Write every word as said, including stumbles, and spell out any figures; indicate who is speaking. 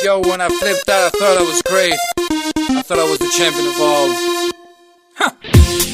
Speaker 1: Yo, when I flipped out, I thought I was great. I thought I was the champion of all. Huh.